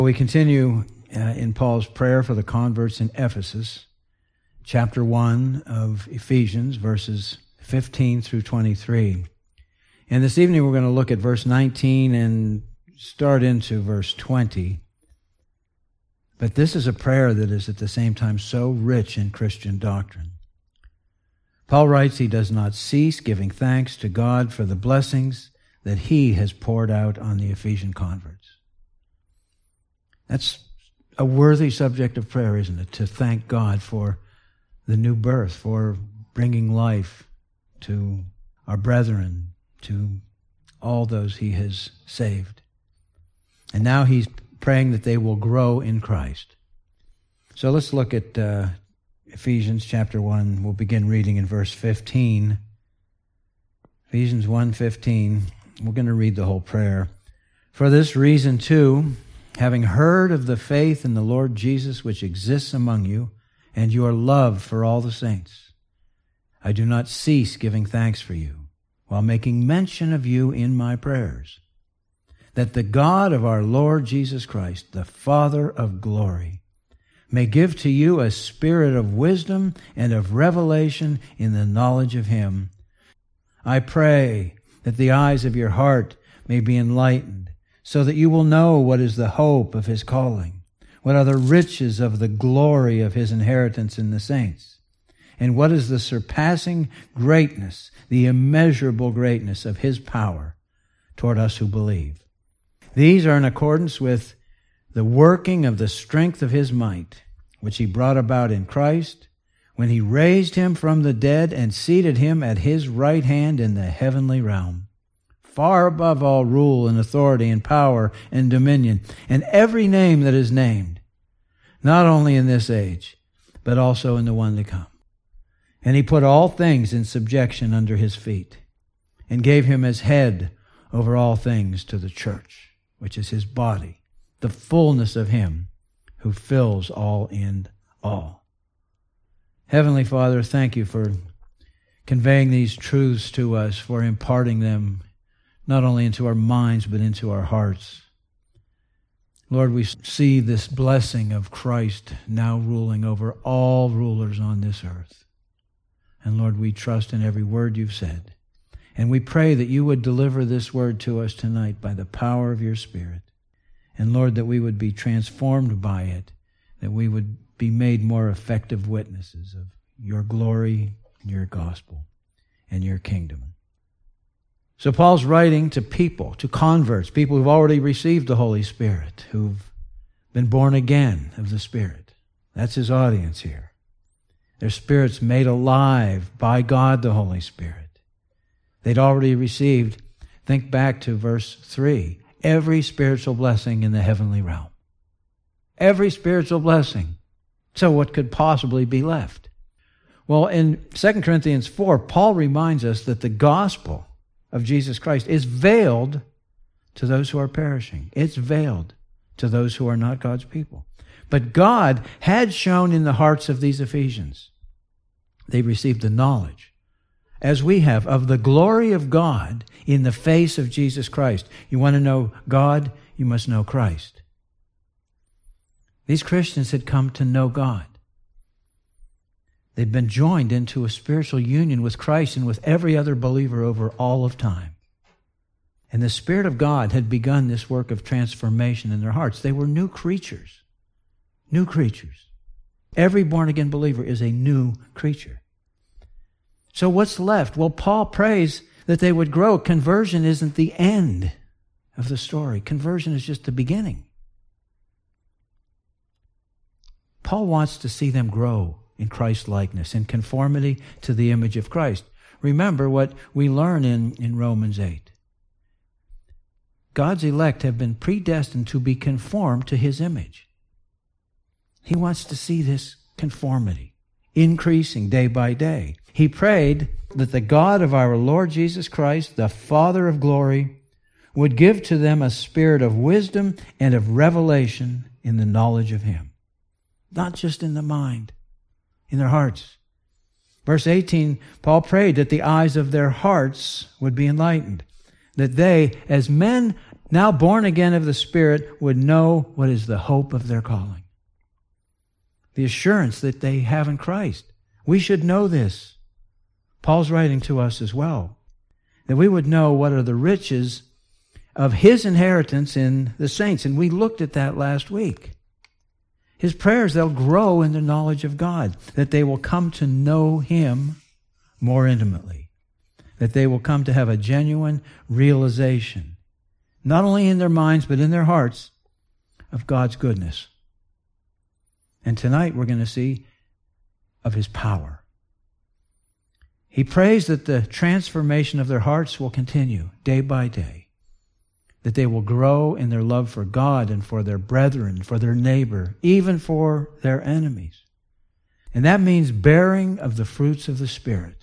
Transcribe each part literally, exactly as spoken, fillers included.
We continue uh, in Paul's prayer for the converts in Ephesus, chapter one of Ephesians, verses fifteen through twenty-three. And this evening we're going to look at verse nineteen and start into verse twenty. But this is a prayer that is at the same time so rich in Christian doctrine. Paul writes he does not cease giving thanks to God for the blessings that he has poured out on the Ephesian converts. That's a worthy subject of prayer, isn't it? To thank God for the new birth, for bringing life to our brethren, to all those he has saved. And now he's praying that they will grow in Christ. So let's look at uh, Ephesians chapter one. We'll begin reading in verse fifteen. Ephesians one fifteen. We're going to read the whole prayer. For this reason, too, having heard of the faith in the Lord Jesus which exists among you, and your love for all the saints, I do not cease giving thanks for you, while making mention of you in my prayers, that the God of our Lord Jesus Christ, the Father of glory, may give to you a spirit of wisdom and of revelation in the knowledge of Him. I pray that the eyes of your heart may be enlightened, so that you will know what is the hope of His calling, what are the riches of the glory of His inheritance in the saints, and what is the surpassing greatness, the immeasurable greatness of His power toward us who believe. These are in accordance with the working of the strength of His might, which He brought about in Christ, when He raised Him from the dead and seated Him at His right hand in the heavenly realm, far above all rule and authority and power and dominion, and every name that is named, not only in this age, but also in the one to come. And He put all things in subjection under His feet, and gave Him as head over all things to the church, which is His body, the fullness of Him who fills all in all. Heavenly Father, thank You for conveying these truths to us, for imparting them not only into our minds, but into our hearts. Lord, we see this blessing of Christ now ruling over all rulers on this earth. And Lord, we trust in every word You've said. And we pray that You would deliver this word to us tonight by the power of Your Spirit. And Lord, that we would be transformed by it, that we would be made more effective witnesses of Your glory, Your gospel, and Your kingdom. So Paul's writing to people, to converts, people who've already received the Holy Spirit, who've been born again of the Spirit. That's his audience here. Their spirits made alive by God the Holy Spirit. They'd already received, think back to verse three, every spiritual blessing in the heavenly realm. Every spiritual blessing. So what could possibly be left? Well, in Second Corinthians four, Paul reminds us that the gospel of Jesus Christ is veiled to those who are perishing. It's veiled to those who are not God's people. But God had shown in the hearts of these Ephesians, they received the knowledge, as we have, of the glory of God in the face of Jesus Christ. You want to know God? You must know Christ. These Christians had come to know God. They'd been joined into a spiritual union with Christ and with every other believer over all of time. And the Spirit of God had begun this work of transformation in their hearts. They were new creatures. New creatures. Every born-again believer is a new creature. So what's left? Well, Paul prays that they would grow. Conversion isn't the end of the story. Conversion is just the beginning. Paul wants to see them grow in Christ-likeness, in conformity to the image of Christ. Remember what we learn in, in Romans eight. God's elect have been predestined to be conformed to His image. He wants to see this conformity increasing day by day. He prayed that the God of our Lord Jesus Christ, the Father of glory, would give to them a spirit of wisdom and of revelation in the knowledge of Him. Not just in the mind, in their hearts. Verse eighteen, Paul prayed that the eyes of their hearts would be enlightened, that they, as men now born again of the Spirit, would know what is the hope of their calling. The assurance that they have in Christ. We should know this. Paul's writing to us as well. That we would know what are the riches of His inheritance in the saints. And we looked at that last week. His prayers, they'll grow in the knowledge of God. That they will come to know Him more intimately. That they will come to have a genuine realization, not only in their minds, but in their hearts, of God's goodness. And tonight we're going to see of His power. He prays that the transformation of their hearts will continue day by day. That they will grow in their love for God and for their brethren, for their neighbor, even for their enemies. And that means bearing of the fruits of the Spirit.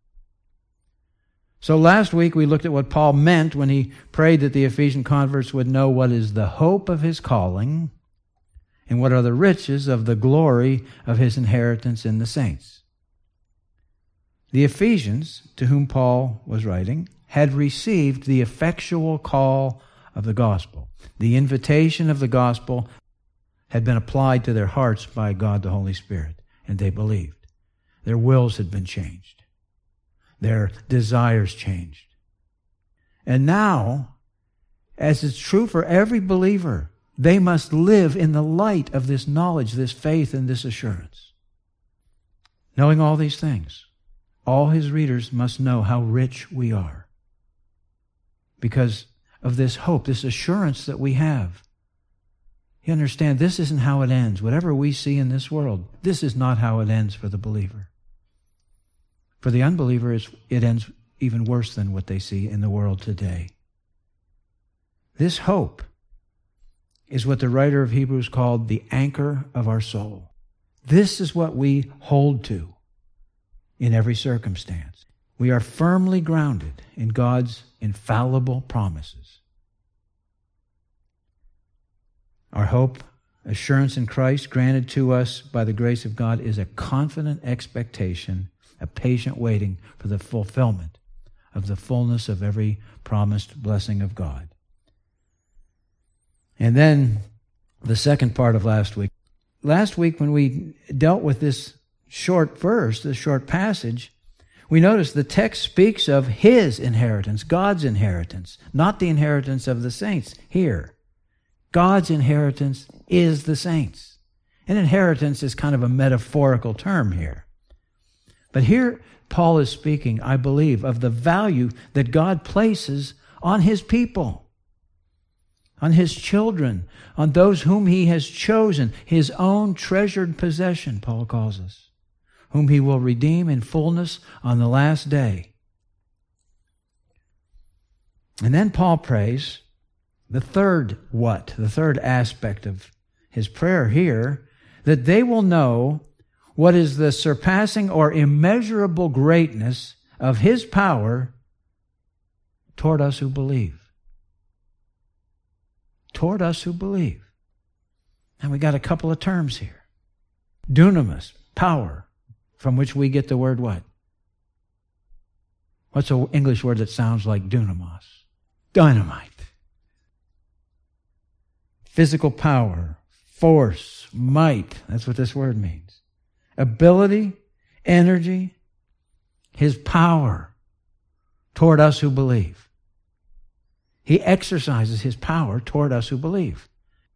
So last week we looked at what Paul meant when he prayed that the Ephesian converts would know what is the hope of his calling and what are the riches of the glory of His inheritance in the saints. The Ephesians, to whom Paul was writing, had received the effectual call of the gospel. The invitation of the gospel had been applied to their hearts by God the Holy Spirit, and they believed. Their wills had been changed. Their desires changed. And now, as is true for every believer, they must live in the light of this knowledge, this faith, and this assurance. Knowing all these things, all his readers must know how rich we are because of this hope, this assurance that we have. You understand, this isn't how it ends. Whatever we see in this world, this is not how it ends for the believer. For the unbeliever, it ends even worse than what they see in the world today. This hope is what the writer of Hebrews called the anchor of our soul. This is what we hold to in every circumstance. We are firmly grounded in God's infallible promises. Our hope, assurance in Christ, granted to us by the grace of God, is a confident expectation, a patient waiting for the fulfillment of the fullness of every promised blessing of God. And then the second part of last week. Last week when we dealt with this short verse, this short passage, we noticed the text speaks of His inheritance, God's inheritance, not the inheritance of the saints here. God's inheritance is the saints. And inheritance is kind of a metaphorical term here. But here Paul is speaking, I believe, of the value that God places on His people, on His children, on those whom He has chosen, His own treasured possession, Paul calls us, whom He will redeem in fullness on the last day. And then Paul prays the third what, the third aspect of his prayer here, that they will know what is the surpassing or immeasurable greatness of His power toward us who believe. Toward us who believe. And we got a couple of terms here. Dunamis, power, from which we get the word what? What's an English word that sounds like dunamos? Dynamite. Physical power, force, might. That's what this word means. Ability, energy, His power toward us who believe. He exercises His power toward us who believe.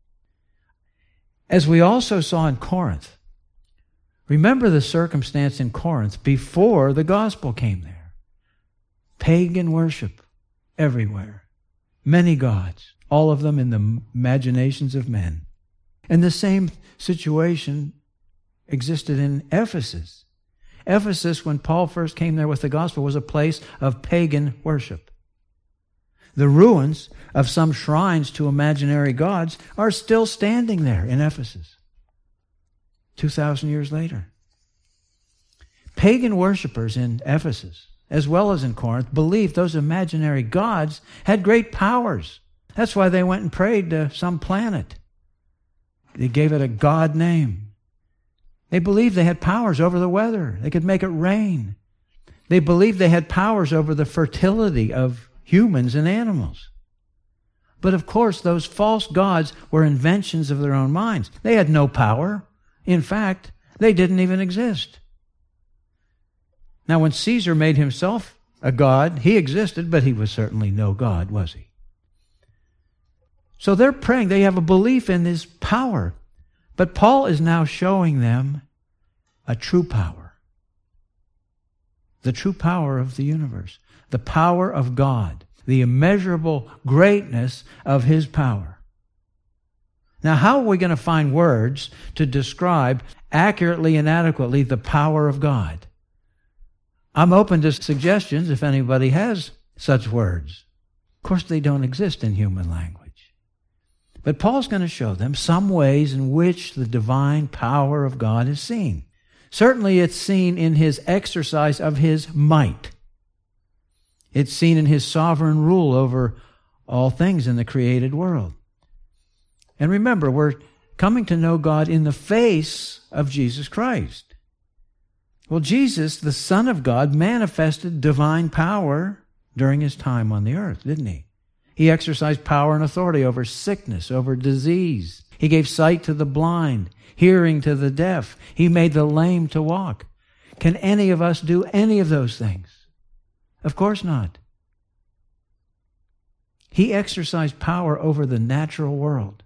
As we also saw in Corinth, remember the circumstance in Corinth before the gospel came there. Pagan worship everywhere. Many gods, all of them in the imaginations of men. And the same situation existed in Ephesus. Ephesus, when Paul first came there with the gospel, was a place of pagan worship. The ruins of some shrines to imaginary gods are still standing there in Ephesus, two thousand years later. Pagan worshipers in Ephesus, as well as in Corinth, believed those imaginary gods had great powers. That's why they went and prayed to some planet. They gave it a god name. They believed they had powers over the weather. They could make it rain. They believed they had powers over the fertility of humans and animals. But of course, those false gods were inventions of their own minds. They had no power. In fact, they didn't even exist. Now, when Caesar made himself a god, he existed, but he was certainly no god, was he? So they're praying. They have a belief in his power. But Paul is now showing them a true power. The true power of the universe. The power of God. The immeasurable greatness of his power. Now, how are we going to find words to describe accurately and adequately the power of God? I'm open to suggestions if anybody has such words. Of course, they don't exist in human language. But Paul's going to show them some ways in which the divine power of God is seen. Certainly, it's seen in his exercise of his might. It's seen in his sovereign rule over all things in the created world. And remember, we're coming to know God in the face of Jesus Christ. Well, Jesus, the Son of God, manifested divine power during his time on the earth, didn't he? He exercised power and authority over sickness, over disease. He gave sight to the blind, hearing to the deaf. He made the lame to walk. Can any of us do any of those things? Of course not. He exercised power over the natural world.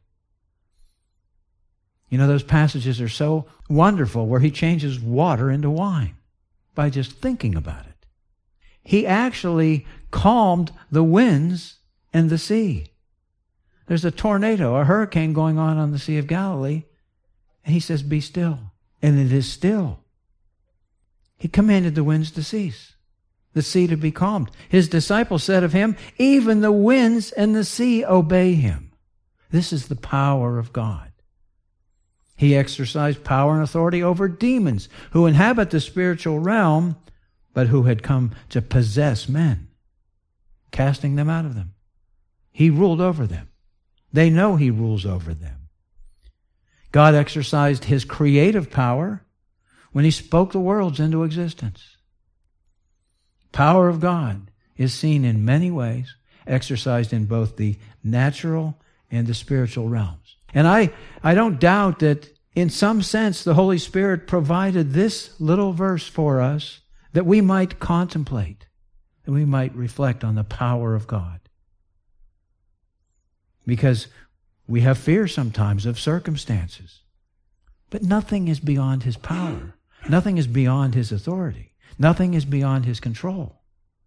You know, those passages are so wonderful where he changes water into wine by just thinking about it. He actually calmed the winds and the sea. There's a tornado, a hurricane going on on the Sea of Galilee, and he says, "Be still." And it is still. He commanded the winds to cease, the sea to be calmed. His disciples said of him, "Even the winds and the sea obey him." This is the power of God. He exercised power and authority over demons who inhabit the spiritual realm, but who had come to possess men, casting them out of them. He ruled over them. They know he rules over them. God exercised his creative power when he spoke the worlds into existence. Power of God is seen in many ways, exercised in both the natural and the spiritual realms. And I, I don't doubt that in some sense the Holy Spirit provided this little verse for us that we might contemplate, that we might reflect on the power of God. Because we have fear sometimes of circumstances. But nothing is beyond his power. Nothing is beyond his authority. Nothing is beyond his control.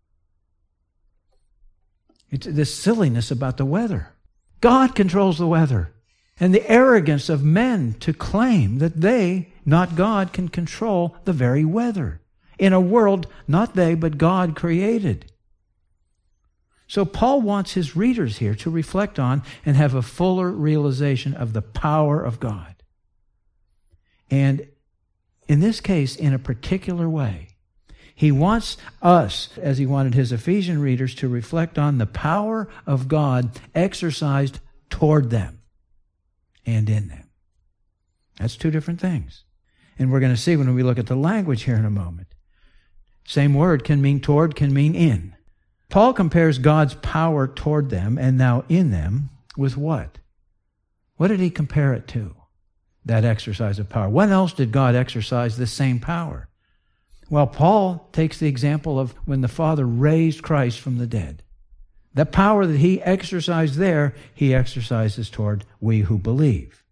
It's this silliness about the weather. God controls the weather. And the arrogance of men to claim that they, not God, can control the very weather in a world not they but God created. So Paul wants his readers here to reflect on and have a fuller realization of the power of God. And in this case, in a particular way, he wants us, as he wanted his Ephesian readers, to reflect on the power of God exercised toward them and in them. That's two different things. And we're going to see when we look at the language here in a moment. Same word can mean toward, can mean in. Paul compares God's power toward them and now in them with what? What did he compare it to? That exercise of power. When else did God exercise the same power? Well, Paul takes the example of when the Father raised Christ from the dead. The power that he exercised there, he exercises toward we who believe.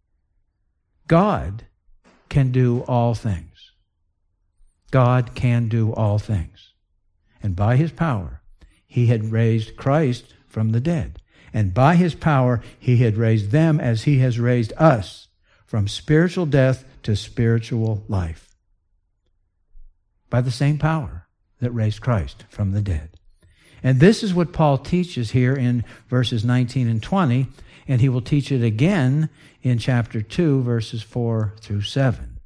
God can do all things. God can do all things. And by his power, he had raised Christ from the dead. And by his power, he had raised them as he has raised us from spiritual death to spiritual life. By the same power that raised Christ from the dead. And this is what Paul teaches here in verses nineteen and twenty, and he will teach it again in chapter two, verses four through seven.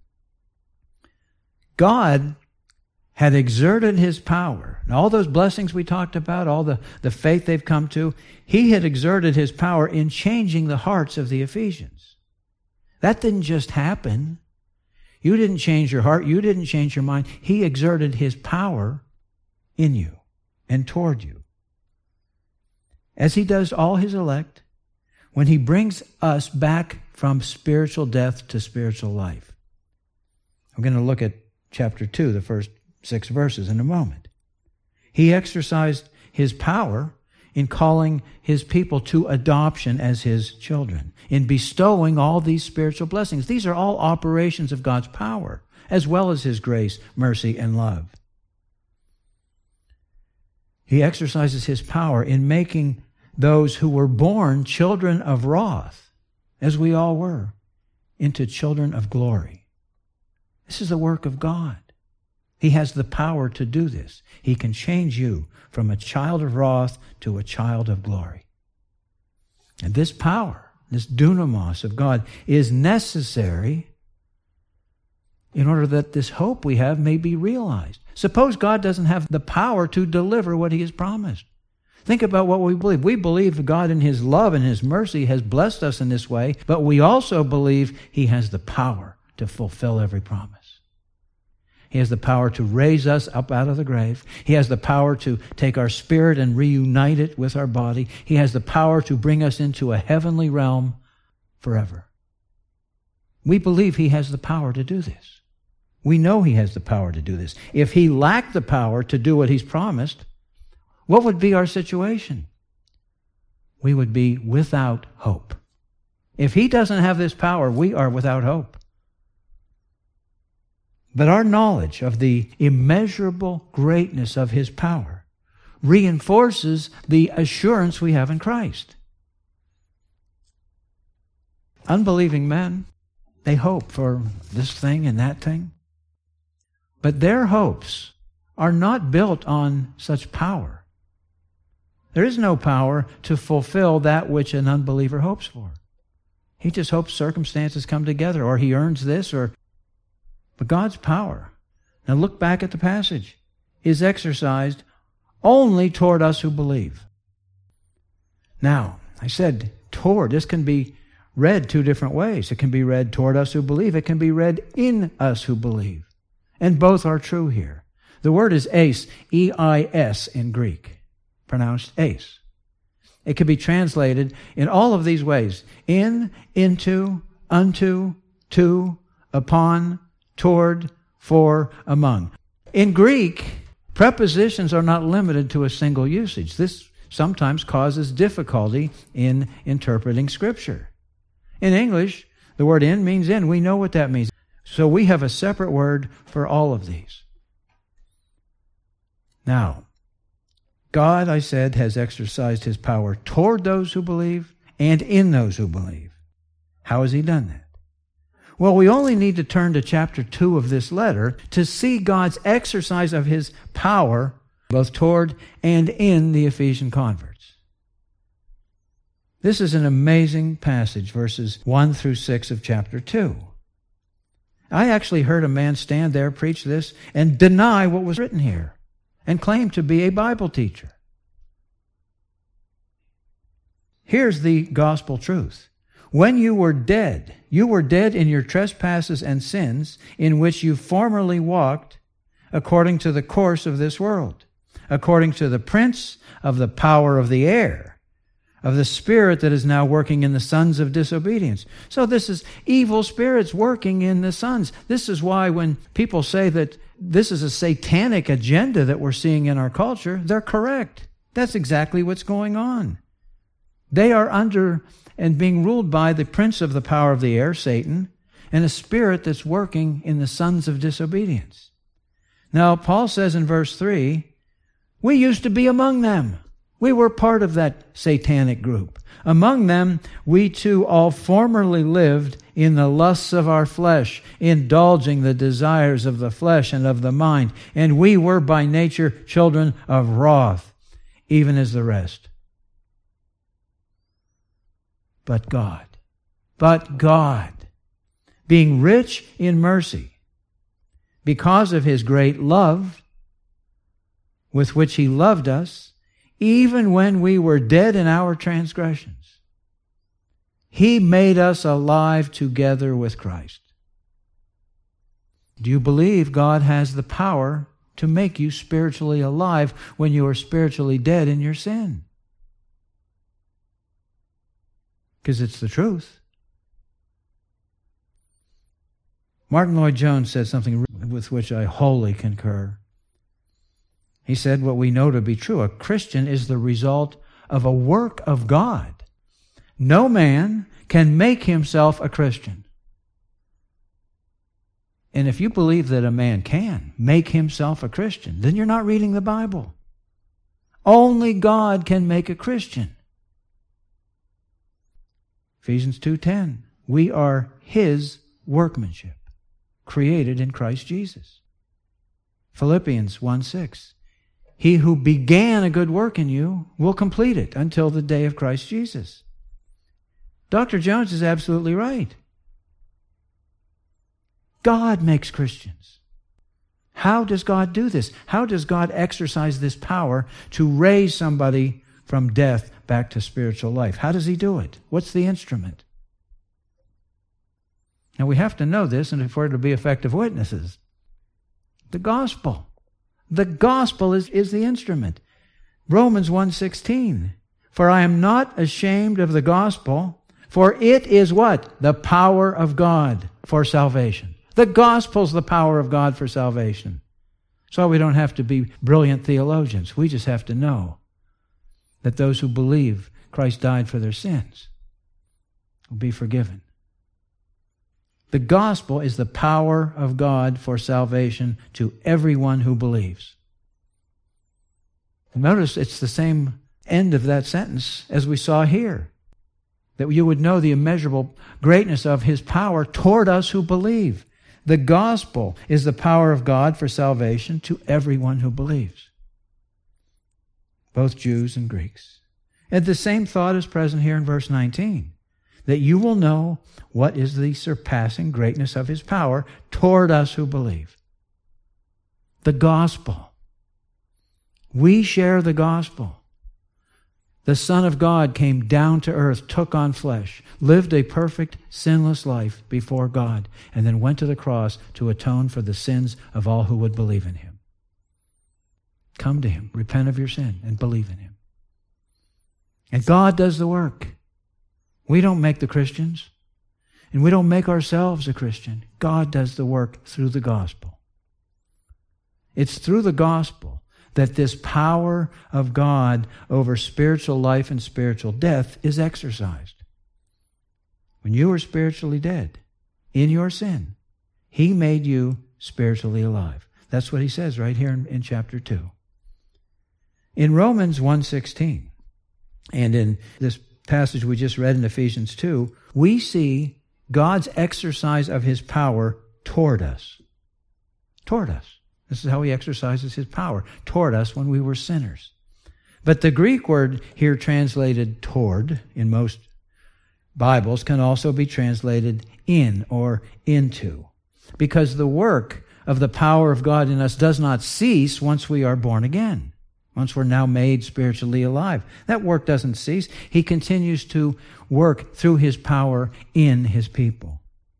God had exerted his power. And all those blessings we talked about, all the, the faith they've come to, he had exerted his power in changing the hearts of the Ephesians. That didn't just happen. You didn't change your heart. You didn't change your mind. He exerted his power in you and toward you. as he does all his elect, when he brings us back from spiritual death to spiritual life. I'm going to look at chapter two, the first six verses, in a moment. He exercised his power in calling his people to adoption as his children, in bestowing all these spiritual blessings. These are all operations of God's power, as well as his grace, mercy, and love. He exercises his power in making those who were born children of wrath, as we all were, into children of glory. This is the work of God. He has the power to do this. He can change you from a child of wrath to a child of glory. And this power, this dunamis of God, is necessary in order that this hope we have may be realized. Suppose God doesn't have the power to deliver what he has promised. Think about what we believe. We believe that God in his love and his mercy has blessed us in this way, but we also believe he has the power to fulfill every promise. He has the power to raise us up out of the grave. He has the power to take our spirit and reunite it with our body. He has the power to bring us into a heavenly realm forever. We believe he has the power to do this. We know he has the power to do this. If he lacked the power to do what he's promised, what would be our situation? We would be without hope. If he doesn't have this power, we are without hope. But our knowledge of the immeasurable greatness of his power reinforces the assurance we have in Christ. Unbelieving men, they hope for this thing and that thing. But their hopes are not built on such power. There is no power to fulfill that which an unbeliever hopes for. He just hopes circumstances come together, or he earns this, or... But God's power, now look back at the passage, is exercised only toward us who believe. Now, I said toward. This can be read two different ways. It can be read toward us who believe. It can be read in us who believe. And both are true here. The word is eis, E I S in Greek, pronounced eis. It can be translated in all of these ways: in, into, unto, to, upon, toward, for, among. In Greek, prepositions are not limited to a single usage. This sometimes causes difficulty in interpreting Scripture. In English, the word in means in. We know what that means. So we have a separate word for all of these. Now, God, I said, has exercised his power toward those who believe and in those who believe. How has he done that? Well, we only need to turn to chapter two of this letter to see God's exercise of his power both toward and in the Ephesian converts. This is an amazing passage, verses one through six of chapter two. I actually heard a man stand there, preach this, and deny what was written here, and claim to be a Bible teacher. Here's the gospel truth. When you were dead, you were dead in your trespasses and sins, in which you formerly walked according to the course of this world, according to the prince of the power of the air, of the spirit that is now working in the sons of disobedience. So this is evil spirits working in the sons. This is why when people say that this is a satanic agenda that we're seeing in our culture, they're correct. That's exactly what's going on. They are under and being ruled by the prince of the power of the air, Satan, and a spirit that's working in the sons of disobedience. Now, Paul says in verse three, we used to be among them. We were part of that satanic group. Among them, we too all formerly lived in the lusts of our flesh, indulging the desires of the flesh and of the mind. And we were by nature children of wrath, even as the rest. But God, but God, being rich in mercy, because of his great love with which he loved us, even when we were dead in our transgressions, he made us alive together with Christ. Do you believe God has the power to make you spiritually alive when you are spiritually dead in your sin? because it's the truth. Martin Lloyd-Jones said something with which I wholly concur. He said what we know to be true. A Christian is the result of a work of God. No man can make himself a Christian. And if you believe that a man can make himself a Christian, then you're not reading the Bible. Only God can make a Christian. Ephesians two ten. We are His workmanship, created in Christ Jesus. Philippians one six. He who began a good work in you will complete it until the day of Christ Jesus. Doctor Jones is absolutely right. God makes Christians. How does God do this? How does God exercise this power to raise somebody from death back to spiritual life? How does He do it? What's the instrument? Now we have to know this, and if we're to be effective witnesses, the gospel. The gospel is, is the instrument. Romans one sixteen. For I am not ashamed of the gospel, for it is what? The power of God for salvation. The gospel's the power of God for salvation. So we don't have to be brilliant theologians. We just have to know that those who believe Christ died for their sins will be forgiven. The gospel is the power of God for salvation to everyone who believes. Notice it's the same end of that sentence as we saw here. That you would know the immeasurable greatness of His power toward us who believe. The gospel is the power of God for salvation to everyone who believes, both Jews and Greeks. And the same thought is present here in verse nineteen, that you will know what is the surpassing greatness of His power toward us who believe. The gospel. We share the gospel. The Son of God came down to earth, took on flesh, lived a perfect, sinless life before God, and then went to the cross to atone for the sins of all who would believe in Him. Come to Him, repent of your sin, and believe in Him. And God does the work. We don't make the Christians, and we don't make ourselves a Christian. God does the work through the gospel. It's through the gospel that this power of God over spiritual life and spiritual death is exercised. When you were spiritually dead in your sin, He made you spiritually alive. That's what He says right here in, in chapter two. In Romans one sixteen, and in this passage we just read in Ephesians two, we see God's exercise of His power toward us. Toward us. This is how He exercises His power toward us when we were sinners. But the Greek word here translated toward in most Bibles can also be translated in or into, because the work of the power of God in us does not cease once we are born again, once we're now made spiritually alive. That work doesn't cease. He continues to work through His power in His people.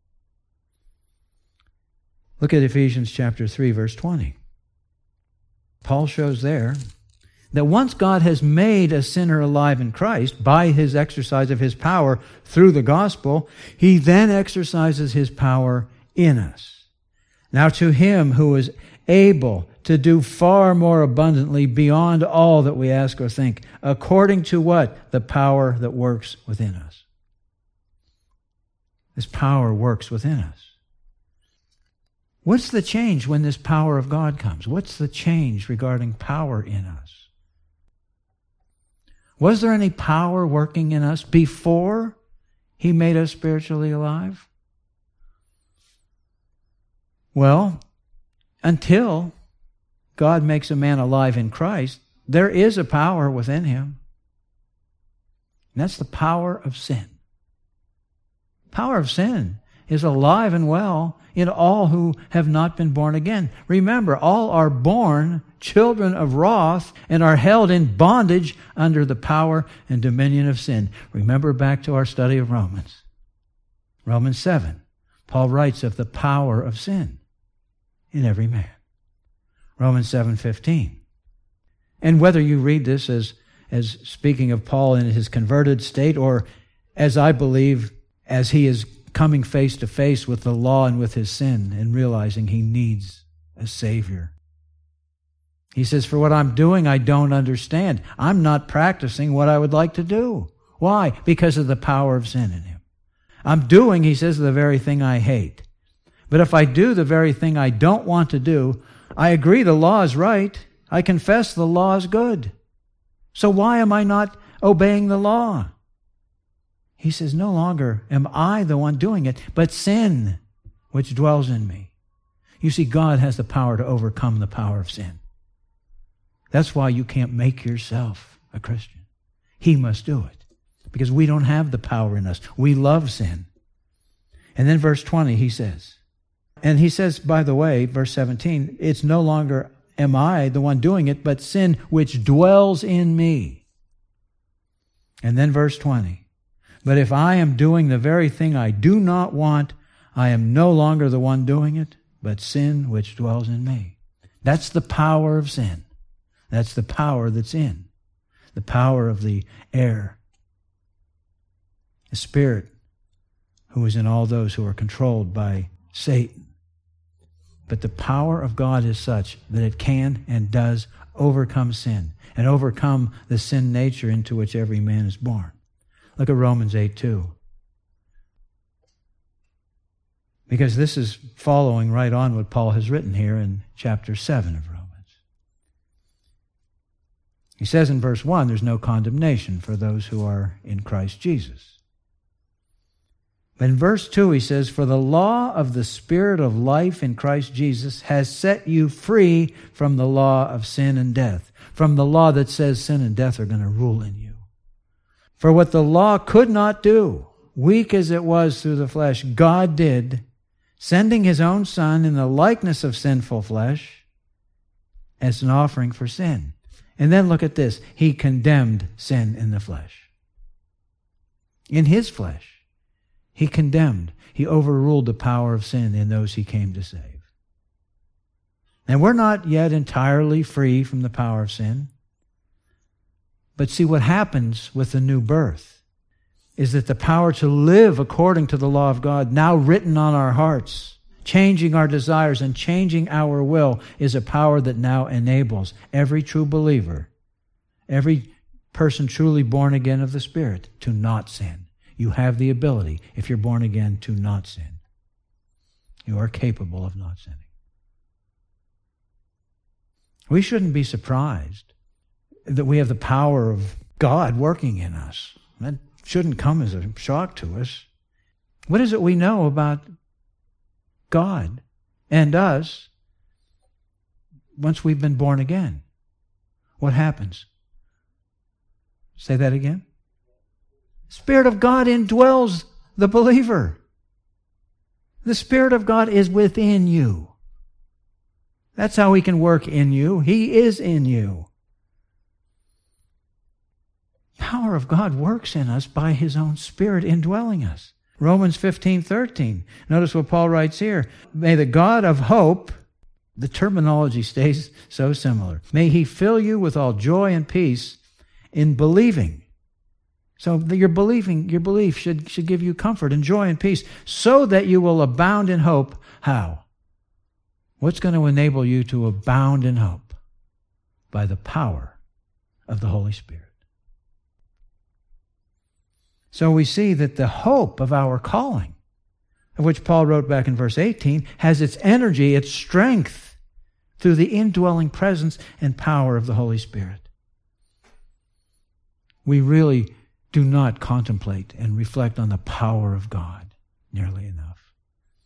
Look at Ephesians chapter three, verse twenty. Paul shows there that once God has made a sinner alive in Christ by His exercise of His power through the gospel, He then exercises His power in us. Now to Him who is able to do far more abundantly beyond all that we ask or think, according to what? The power that works within us. This power works within us. What's the change when this power of God comes? What's the change regarding power in us? Was there any power working in us before He made us spiritually alive? Well, until God makes a man alive in Christ, there is a power within him. And that's the power of sin. Power of sin is alive and well in all who have not been born again. Remember, all are born children of wrath and are held in bondage under the power and dominion of sin. Remember back to our study of Romans. Romans seven. Paul writes of the power of sin in every man. Romans seven fifteen. And whether you read this as, as speaking of Paul in his converted state or as I believe, as he is coming face to face with the law and with his sin and realizing he needs a Savior. He says, for what I'm doing, I don't understand. I'm not practicing what I would like to do. Why? Because of the power of sin in him. I'm doing, he says, the very thing I hate. But if I do the very thing I don't want to do, I agree the law is right. I confess the law is good. So why am I not obeying the law? He says, no longer am I the one doing it, but sin, which dwells in me. You see, God has the power to overcome the power of sin. That's why you can't make yourself a Christian. He must do it, because we don't have the power in us. We love sin. And then verse twenty, he says, and he says, by the way, verse seventeen, it's no longer am I the one doing it, but sin which dwells in me. And then verse twenty, but if I am doing the very thing I do not want, I am no longer the one doing it, but sin which dwells in me. That's the power of sin. That's the power that's in. The power of the air. The Spirit who is in all those who are controlled by Satan. But the power of God is such that it can and does overcome sin and overcome the sin nature into which every man is born. Look at Romans eight two. Because this is following right on what Paul has written here in chapter seven of Romans. He says in verse one, there's no condemnation for those who are in Christ Jesus. But in verse two he says, for the law of the Spirit of life in Christ Jesus has set you free from the law of sin and death, from the law that says sin and death are going to rule in you. For what the law could not do, weak as it was through the flesh, God did, sending his own Son in the likeness of sinful flesh as an offering for sin. And then look at this. He condemned sin in the flesh. In his flesh, he condemned. He overruled the power of sin in those he came to save. And we're not yet entirely free from the power of sin. But see, what happens with the new birth is that the power to live according to the law of God, now written on our hearts, changing our desires and changing our will, is a power that now enables every true believer, every person truly born again of the Spirit, to not sin. You have the ability, if you're born again, to not sin. You are capable of not sinning. We shouldn't be surprised that we have the power of God working in us. That shouldn't come as a shock to us. What is it we know about God and us once we've been born again? What happens? Say that again. The Spirit of God indwells the believer. The Spirit of God is within you. That's how He can work in you. He is in you. The power of God works in us by His own Spirit indwelling us. Romans fifteen thirteen. Notice what Paul writes here. May the God of hope, the terminology stays so similar, may He fill you with all joy and peace in believing. So your believing, your belief should, should give you comfort and joy and peace, so that you will abound in hope. How? What's going to enable you to abound in hope? By the power of the Holy Spirit. So we see that the hope of our calling, of which Paul wrote back in verse eighteen, has its energy, its strength, through the indwelling presence and power of the Holy Spirit. We really do not contemplate and reflect on the power of God nearly enough.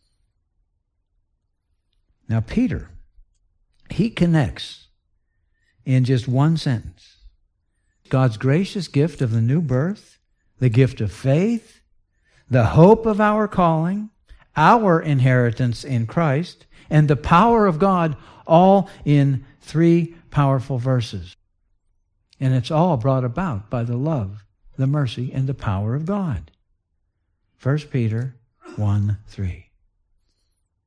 Now Peter, he connects in just one sentence God's gracious gift of the new birth, the gift of faith, the hope of our calling, our inheritance in Christ, and the power of God, all in three powerful verses. And it's all brought about by the love, the mercy, and the power of God. First Peter one three.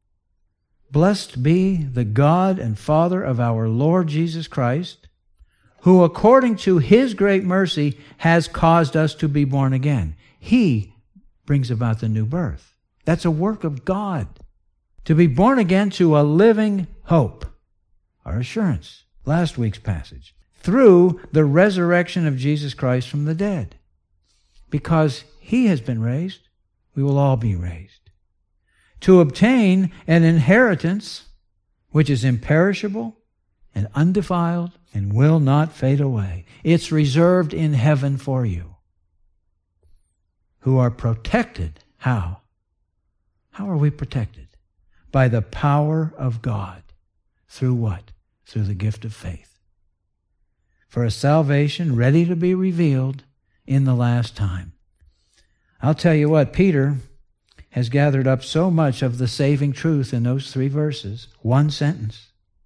Blessed be the God and Father of our Lord Jesus Christ, who according to His great mercy has caused us to be born again. He brings about the new birth. That's a work of God. To be born again to a living hope, our assurance, last week's passage, through the resurrection of Jesus Christ from the dead. Because He has been raised, we will all be raised. To obtain an inheritance which is imperishable and undefiled and will not fade away. It's reserved in heaven for you, who are protected. How? How are we protected? By the power of God. Through what? Through the gift of faith. For a salvation ready to be revealed in the last time. I'll tell you what, Peter has gathered up so much of the saving truth in those three verses, one sentence.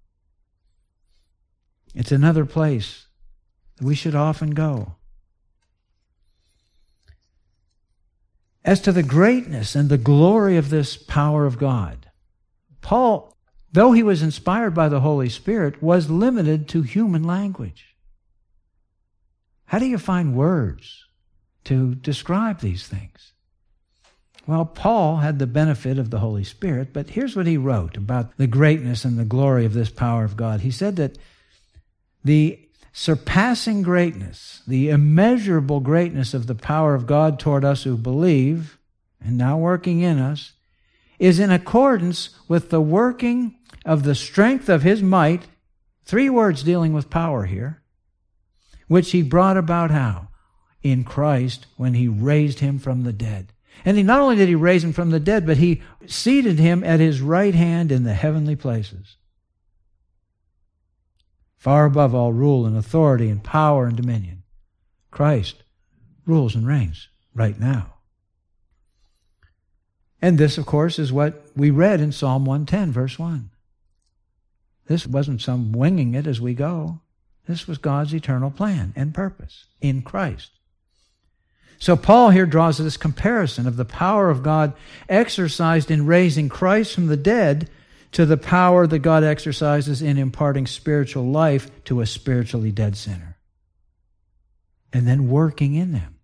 It's another place that we should often go. As to the greatness and the glory of this power of God, Paul, though he was inspired by the Holy Spirit, was limited to human language. How do you find words to describe these things? Well, Paul had the benefit of the Holy Spirit, but here's what he wrote about the greatness and the glory of this power of God. He said that the surpassing greatness, the immeasurable greatness of the power of God toward us who believe, and now working in us, is in accordance with the working of the strength of His might, three words dealing with power here, which He brought about how? In Christ, when He raised Him from the dead. And he not only did He raise Him from the dead, but He seated Him at His right hand in the heavenly places, far above all rule and authority and power and dominion. Christ rules and reigns right now. And this, of course, is what we read in Psalm one ten, verse one. This wasn't some winging it as we go. This was God's eternal plan and purpose in Christ. So Paul here draws this comparison of the power of God exercised in raising Christ from the dead to the power that God exercises in imparting spiritual life to a spiritually dead sinner, and then working in them.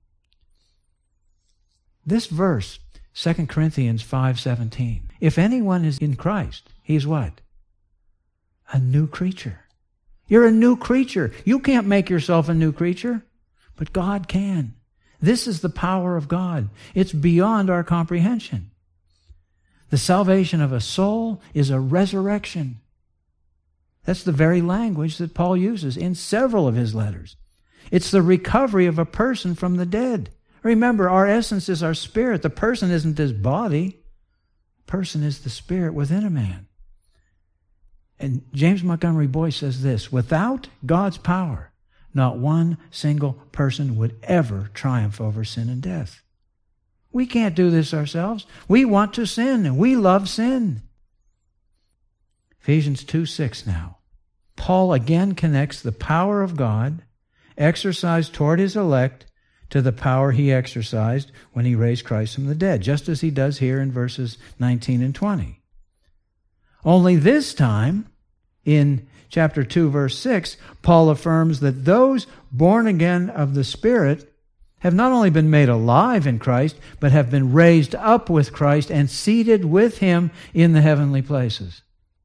This verse, Second Corinthians five seventeen. If anyone is in Christ, he's what? A new creature. You're a new creature. You can't make yourself a new creature, but God can. This is the power of God. It's beyond our comprehension. The salvation of a soul is a resurrection. That's the very language that Paul uses in several of his letters. It's the recovery of a person from the dead. Remember, our essence is our spirit. The person isn't his body. The person is the spirit within a man. And James Montgomery Boyce says this: without God's power, not one single person would ever triumph over sin and death. We can't do this ourselves. We want to sin, and we love sin. Ephesians two six now. Paul again connects the power of God exercised toward His elect to the power He exercised when He raised Christ from the dead, just as He does here in verses nineteen and twenty. Only this time, in chapter two, verse six, Paul affirms that those born again of the Spirit have not only been made alive in Christ, but have been raised up with Christ and seated with Him in the heavenly places.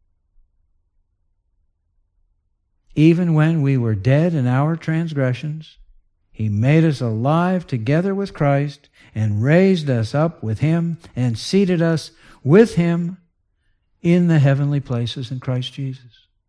Even when we were dead in our transgressions, He made us alive together with Christ and raised us up with Him and seated us with Him in the heavenly places in Christ Jesus.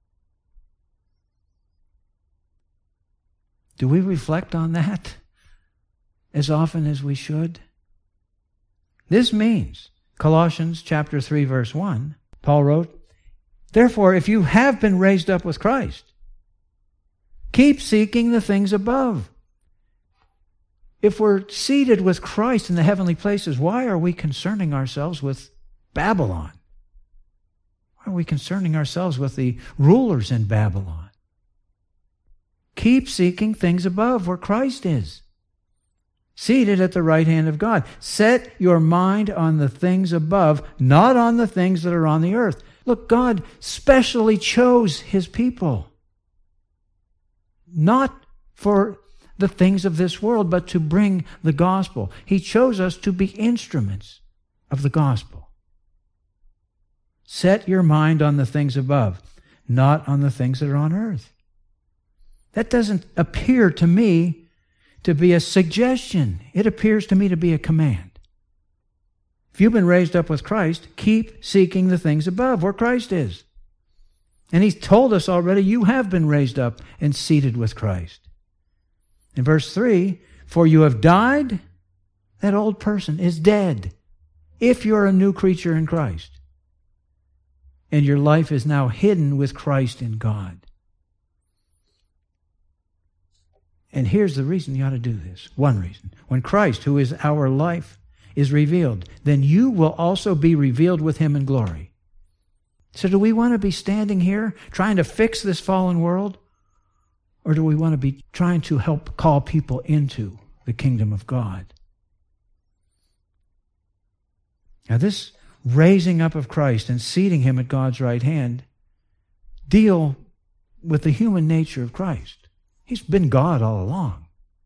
Do we reflect on that as often as we should? This means, Colossians chapter three, verse one, Paul wrote, therefore, if you have been raised up with Christ, keep seeking the things above. If we're seated with Christ in the heavenly places, why are we concerning ourselves with Babylon? Why are we concerning ourselves with the rulers in Babylon? Keep seeking things above where Christ is, seated at the right hand of God. Set your mind on the things above, not on the things that are on the earth. Look, God specially chose His people. not for the things of this world, but to bring the gospel. He chose us to be instruments of the gospel. Set your mind on the things above, not on the things that are on earth. That doesn't appear to me to be a suggestion. It appears to me to be a command. If you've been raised up with Christ, keep seeking the things above, where Christ is. And He's told us already, you have been raised up and seated with Christ. In verse three, for you have died, that old person is dead, if you're a new creature in Christ. And your life is now hidden with Christ in God. And here's the reason you ought to do this. One reason. When Christ, who is our life, is revealed, then you will also be revealed with Him in glory. So do we want to be standing here trying to fix this fallen world? Or do we want to be trying to help call people into the kingdom of God? Now this raising up of Christ and seating Him at God's right hand deal with the human nature of Christ. He's been God all along.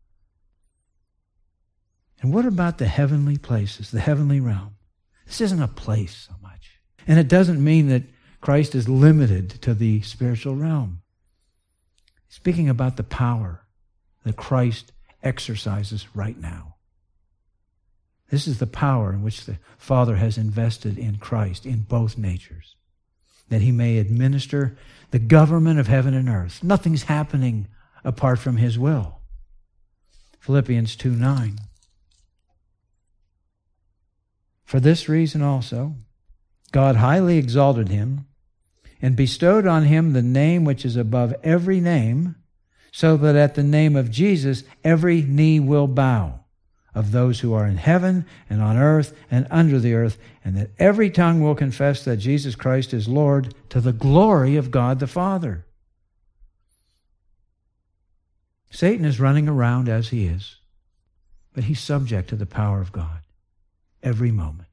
And what about the heavenly places, the heavenly realm? This isn't a place so much. And it doesn't mean that Christ is limited to the spiritual realm. Speaking about the power that Christ exercises right now. This is the power in which the Father has invested in Christ in both natures, that He may administer the government of heaven and earth. Nothing's happening apart from His will. Philippians two nine. For this reason also, God highly exalted Him and bestowed on Him the name which is above every name, so that at the name of Jesus every knee will bow, of those who are in heaven and on earth and under the earth, and that every tongue will confess that Jesus Christ is Lord, to the glory of God the Father. Satan is running around as he is, but he's subject to the power of God every moment.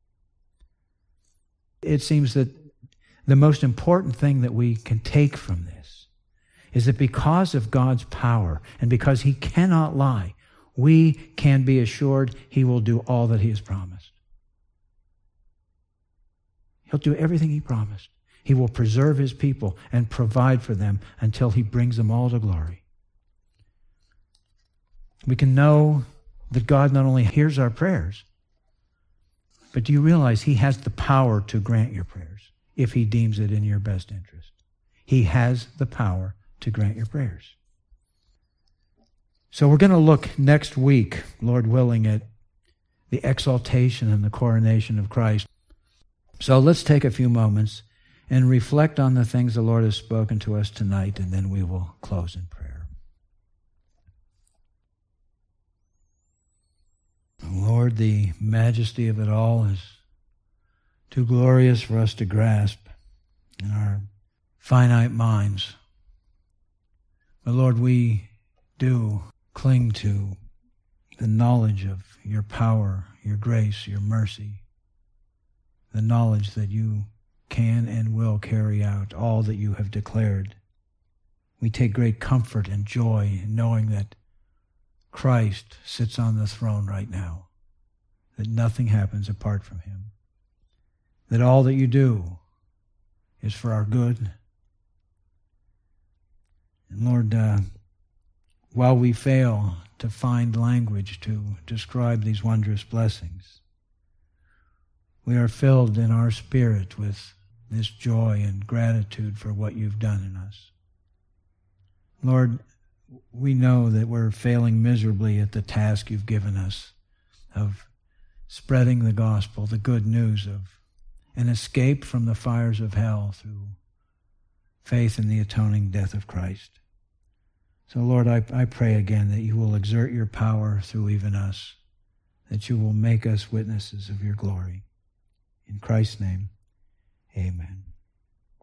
It seems that the most important thing that we can take from this is that because of God's power and because He cannot lie, we can be assured He will do all that He has promised. He'll do everything He promised. He will preserve His people and provide for them until He brings them all to glory. We can know that God not only hears our prayers, but do you realize He has the power to grant your prayers if He deems it in your best interest? He has the power to grant your prayers. So we're going to look next week, Lord willing, at the exaltation and the coronation of Christ. So let's take a few moments and reflect on the things the Lord has spoken to us tonight, and then we will close in prayer. Lord, the majesty of it all is too glorious for us to grasp in our finite minds. But Lord, we do cling to the knowledge of your power, your grace, your mercy, the knowledge that you can and will carry out all that you have declared. We take great comfort and joy in knowing that Christ sits on the throne right now, that nothing happens apart from Him, that all that you do is for our good. And Lord, uh, while we fail to find language to describe these wondrous blessings, we are filled in our spirit with this joy and gratitude for what you've done in us. Lord, we know that we're failing miserably at the task you've given us of spreading the gospel, the good news of an escape from the fires of hell through faith in the atoning death of Christ. So, Lord, I, I pray again that you will exert your power through even us, that you will make us witnesses of your glory. In Christ's name, amen.